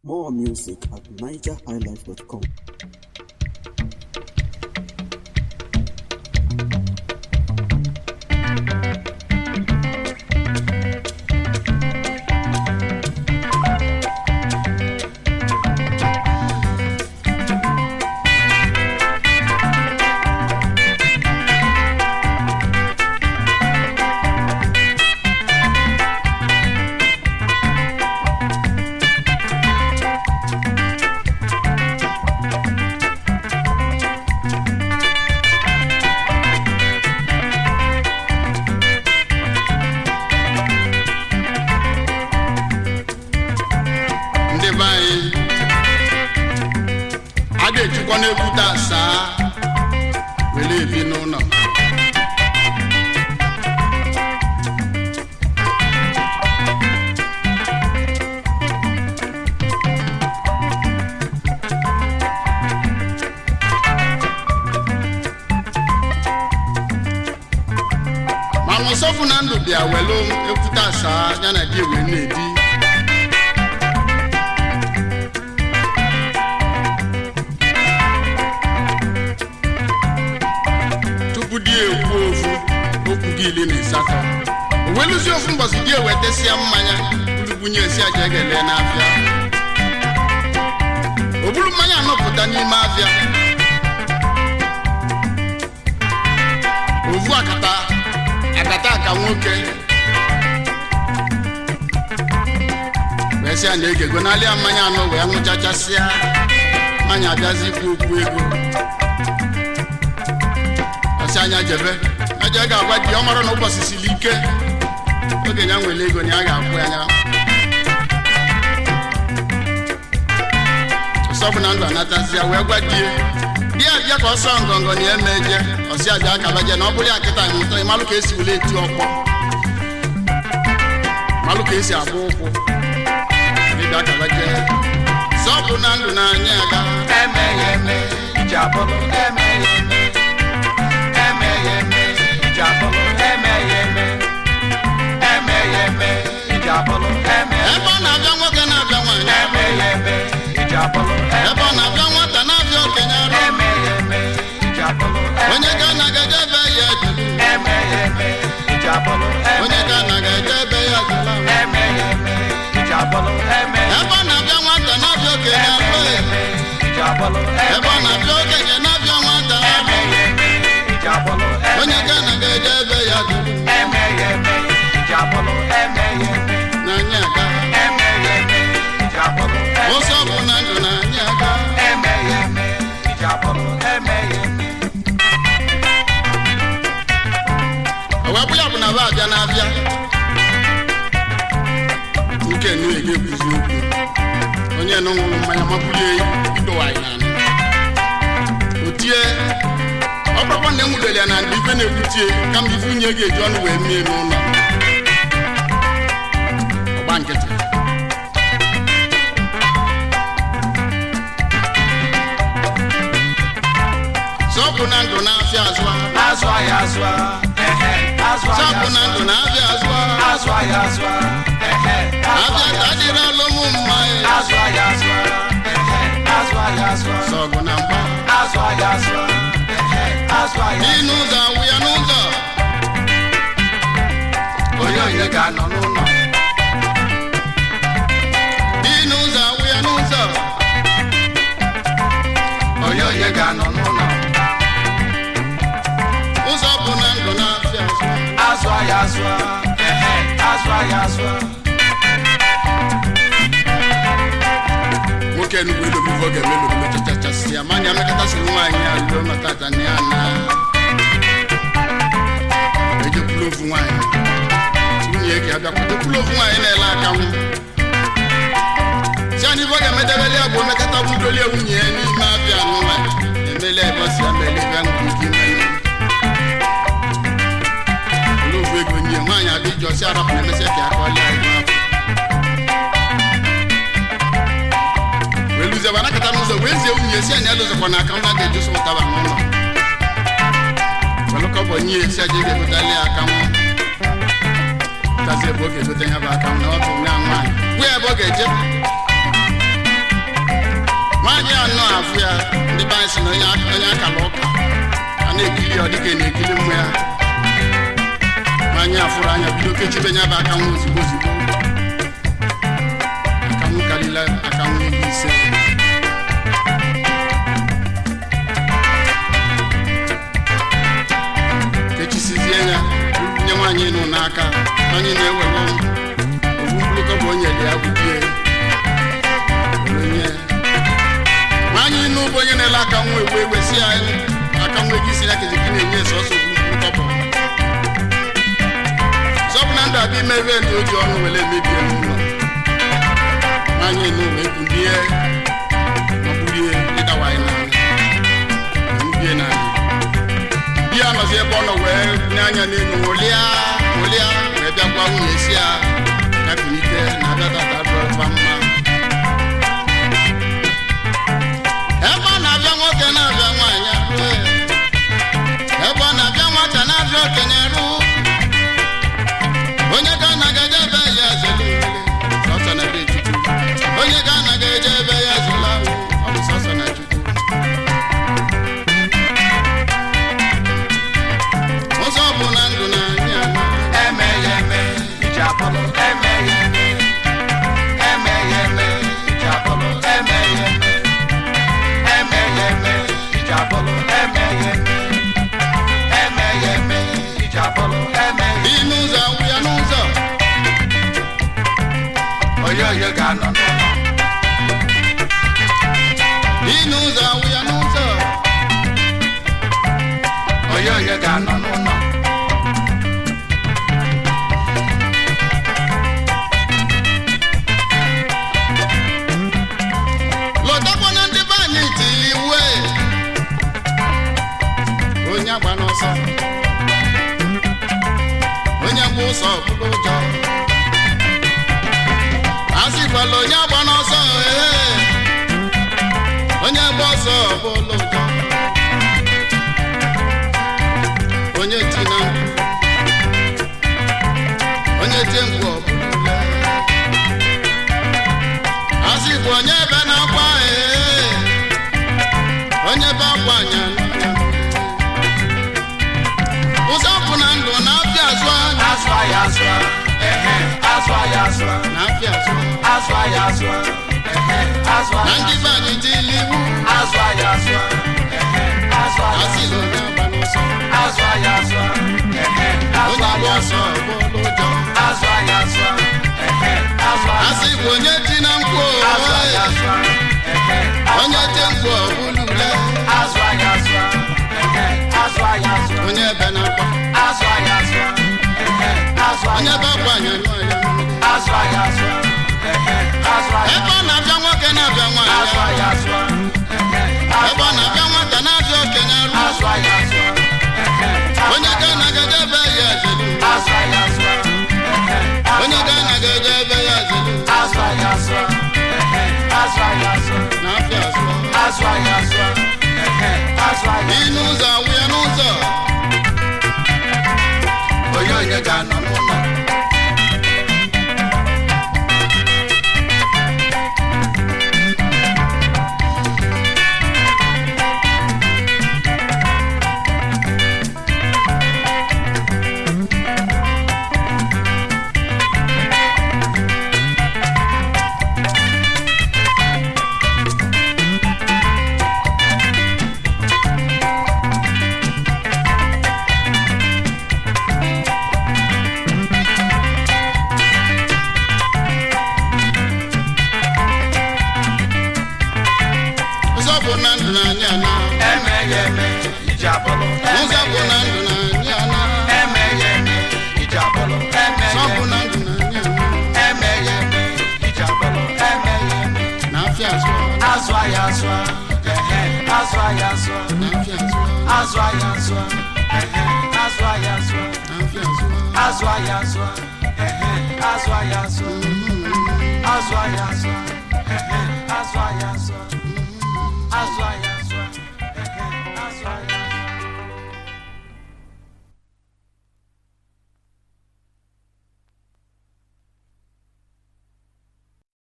More music at nigerhighlife.com. Kaze boke zote ngaba kamna watu ngangwa. Where boke je? anyị anọ afụ ya ndị be anyị si na onye akala ụka a na-ekili ọ dịka na-ekili mmụ ya ma anyị afụrụ anya bido kechibe nya bụ aka nwa ozugbo ozugbo aka nwa karịla aka nwa ise kechisizie ya nye nwaanyị nụ n'aka anyị na-ewere ofu mkpụrụkọ bụ onye dị ya gwudie onye nwaanyị n'ụbọ onye na-ele aka nwa ewe si ya aka nwa gị si ya keziki na-enye sọsọ ofu mkpụrụkọ bụ sọbụ na ndụ abịa imewe ndị oji ọnụ were emebie n'ụlọ nwaanyị n'ụlọ ekwulie ọbụrie ịdawaanyị n'anya mbie n'anya ya nọzi ebe ọ nọ wee n'anya n'elu ṅụlịa wee bịakwa nwunye isi ya yapụnite na abịa dọba mma ebe ọ na-abịa nwoke na-abịa nwaanyị arụ ebe ọ na-abịa nwata na-abịa okenye rụ onye ga-anaga eje ebe ya zelu sọsọ na ebe Chukwu onye ga-anaga eje ebe ya zelu ahụ ọ bụ sọsọ na Chukwu ụzọ bụ na ndụ na-anya eme ya eme iji apọlọ eme ya eme iji apọlọ eme ya eme iji apọlọ eme ya iji apọlọ eme ya n'ụzọ awụ ya n'ụzọ oyoyo ga-anọ n'ụzọ awụ ya n'ụzọ oyoyo ga-anọ n'ụlọ lọtakwa na ndị be anyị tili iwe onye agba n'ọsọ onye gba ụsọ bụrụ ụjọ asịkwala onye agba n'ọsọ onye gba ọsọ bụrụ ụjọ onye tina onye tie mkpu ọbụla asị bụ onye ebe na-akwa onye be akwa anya ụzọ bụ na ndụ na-apịa azụ ya azụ na-apịa azụ ya azụ na ndị be anyị tili iwu asị na onye agba n'ọsọ onye agba ọsọ bụrụ ụjọ asị bụ onye ti na mkpu onye ti mkpu ọbụla ule onye ebe na-akwa onye ebe akwa anya ebe ọ na-abịa nwoke na-abịa nwaanyị ebe ọ na-abịa nwata na-abịa okenye arụ onye ga-anaga ebe ya zelu onye ga-anaga ebe ya zelu na-apịa azụ n'ụzọ awụ ya n'ụzọ onye ga-anọ n'ụlọ Azwa